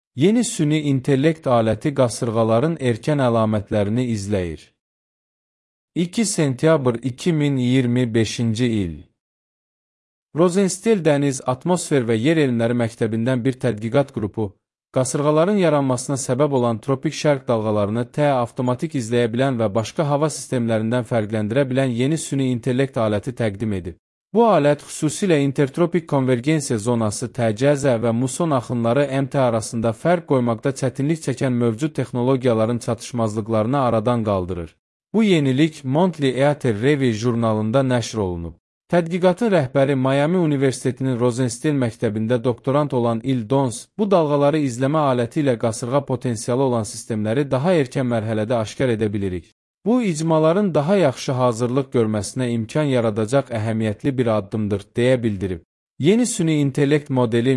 Yeni süni intellekt aləti qasırğaların erkən əlamətlərini izləyir. 2 sentyabr 2025-ci il. Rosenstiel Dəniz, Atmosfer və Yer Elmləri Məktəbindən bir tədqiqat qrupu, qasırğaların yaranmasına səbəb olan tropik şərq dalğalarını avtomatik izləyə bilən və başqa hava sistemlərindən fərqləndirə bilən yeni süni intellekt aləti təqdim edib. Bu alət xüsusilə intertropik konvergensiya zonası TCZ və muson axınları MT arasında fərq qoymaqda çətinlik çəkən mövcud texnologiyaların çatışmazlıqlarını aradan qaldırır. Bu yenilik Monthly Eather Review jurnalında nəşr olunub. Tədqiqatın rəhbəri Miami Universitetinin Rosenstiel məktəbində doktorant olan Il Dons, bu dalğaları izləmə aləti ilə qasırğa potensialı olan sistemləri daha erkən mərhələdə aşkar edə bilirik. Bu, icmaların daha yaxşı hazırlıq görməsinə imkan yaradacaq əhəmiyyətli bir addımdır, deyə bildirib. Yeni süni intellekt modeli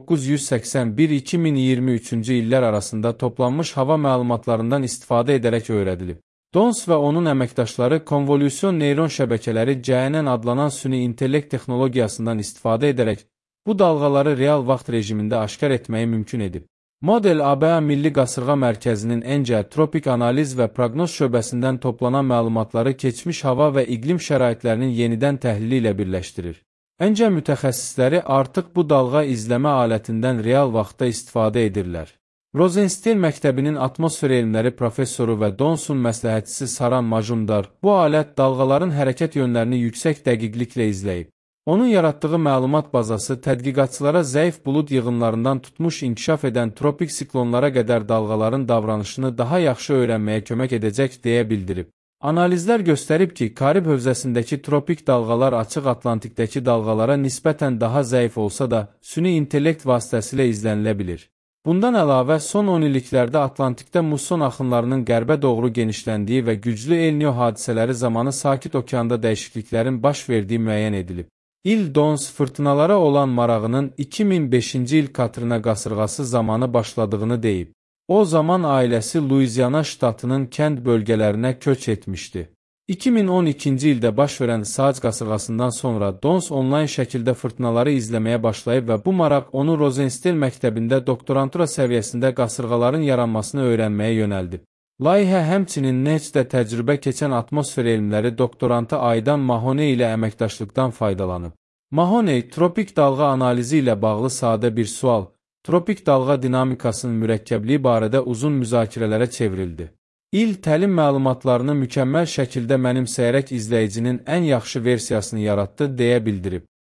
1981-2023-cü illər arasında toplanmış hava məlumatlarından istifadə edərək öyrədilib. Dons və onun əməkdaşları konvolüsyon neyron şəbəkələri CNN adlanan süni intellekt texnologiyasından istifadə edərək bu dalğaları real vaxt rejimində aşkar etməyi mümkün edib. Model ABA Milli Qasırğa Mərkəzinin ENCE Tropik Analiz və Proqnoz şöbəsindən toplanan məlumatları keçmiş hava və iqlim şəraitlərinin yenidən təhlili ilə birləşdirir. ENCE mütəxəssisləri artıq bu dalğa izləmə alətindən real vaxtda istifadə edirlər. Rosenstiel məktəbinin atmosfer elmləri professoru və Donsun məsləhətçisi Saran Majumdar bu alət dalğaların hərəkət yönlərini yüksək dəqiqliklə izləyib. Onun yaratdığı məlumat bazası tədqiqatçılara zəif bulud yığınlarından tutmuş inkişaf edən tropik siklonlara qədər dalğaların davranışını daha yaxşı öyrənməyə kömək edəcək deyə bildirib. Analizlər göstərib ki, Karib hövzəsindəki tropik dalğalar açıq Atlantikdəki dalğalara nisbətən daha zəif olsa da, süni intellekt vasitəsilə izlənilə bilir. Bundan əlavə, son 10 illiklərdə Atlantikdə muson axınlarının qərbə doğru genişləndiyi və güclü El Niño hadisələri zamanı Sakit Okeanda dəyişikliklərin baş verdiyi müəyyən edilib. Il Dons fırtınalara olan marağının 2005-ci il Katrina qasırğası zamanı başladığını deyib. O zaman ailəsi Louisiana ştatının kənd bölgələrinə köç etmişdi. 2012-ci ildə baş verən Sac qasırğasından sonra Dons onlayn şəkildə fırtınaları izləməyə başlayıb və bu maraq onu Rosenstiel məktəbində doktorantura səviyyəsində qasırğaların yaranmasını öyrənməyə yönəldib. Layihə həmçinin NEHC-də təcrübə keçən atmosfer elmləri doktorantı Aydan Mahoney ilə əməkdaşlıqdan faydalanıb. Mahoney, tropik dalğa analizi ilə bağlı sadə bir sual, tropik dalğa dinamikasının mürəkkəbliyi barədə uzun müzakirələrə çevrildi. İl təlim məlumatlarını mükəmməl şəkildə mənimsəyərək izləyicinin ən yaxşı versiyasını yaratdı, deyə bildirib.